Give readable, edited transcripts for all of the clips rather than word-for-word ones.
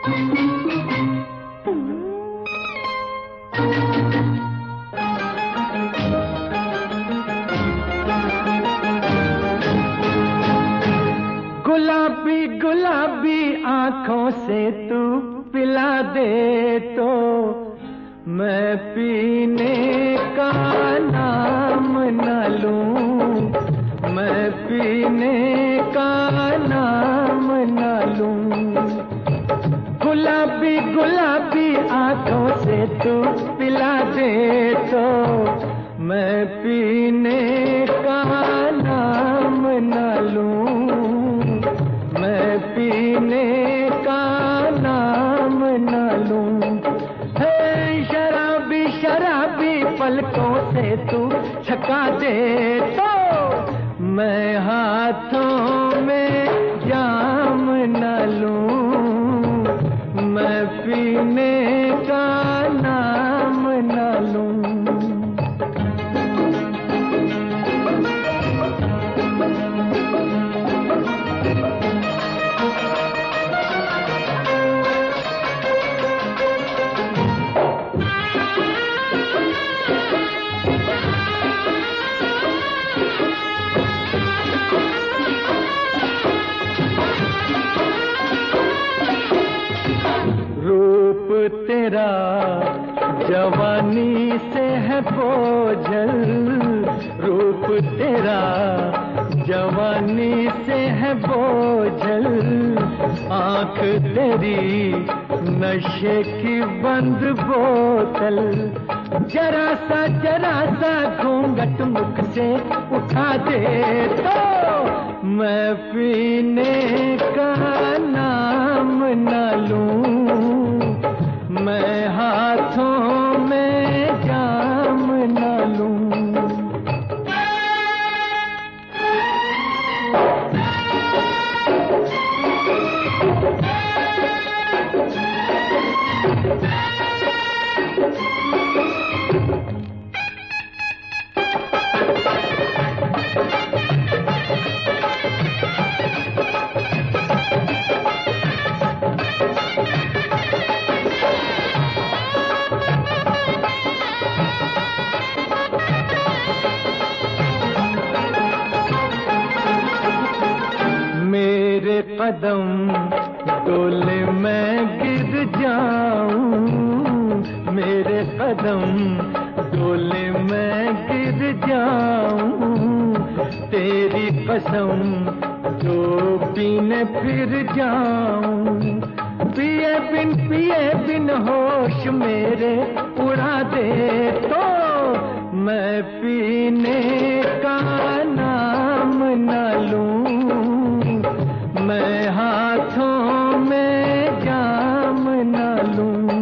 गुलाबी गुलाबी आंखों से तू पिला दे तो मैं पीने का नाम न लूं, मैं पीने का नाम न लूं। गुलाबी गुलाबी आंखों से तू पिला दे तो मैं पीने का नाम न लूं, मैं पीने का नाम न लूं। हे शराबी शराबी पलकों से तू छका दे तो मैं हाथों में जाम न लूं, मैं पीने का नाम न लूं। तेरा जवानी से है बोझल, रूप तेरा जवानी से है बोझल, आंख तेरी नशे की बंद बोतल। जरा सा घूंघट मुख से उठा दे तो मैं पीने का नाम न लूं, मैं हाथों में जाम न लूं। कदम डोले मैं गिर जाऊं, मेरे कदम डोले मैं गिर जाऊं, तेरी कसम जो पीने फिर जाऊं। पिए बिन होश मेरे उड़ा दे तो मैं पीने का नाम न लूं, मैं हाथों में जाम न लूं।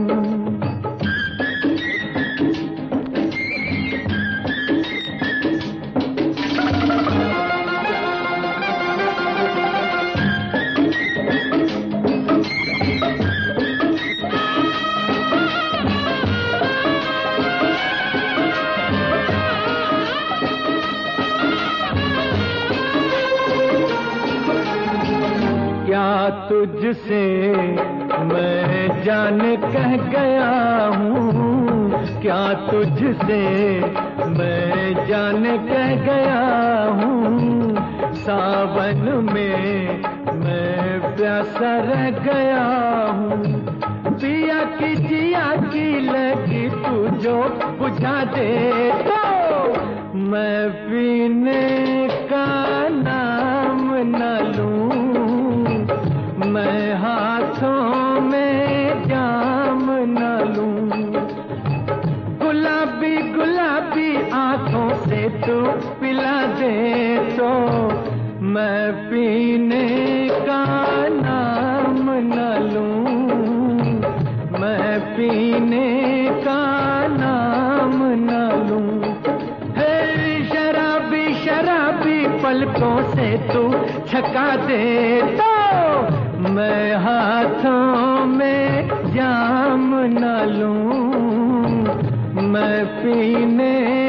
क्या तुझसे मैं जान कह गया हूँ, क्या तुझसे मैं जान कह गया हूँ, सावन में मैं प्यासा रह गया हूँ। पिया की जिया की लगी तू जो बुझा दे तो मैं पीने का नाम न लूं, मैं हाथों में जाम न लूं। गुलाबी गुलाबी आंखों से तू पिला दे तो मैं पीने का नाम न लूं, मैं पीने का नाम न लूं। हे शराबी शराबी पलकों से तू छका दे तो मैं हाथों में जाम न लूं, मैं पीने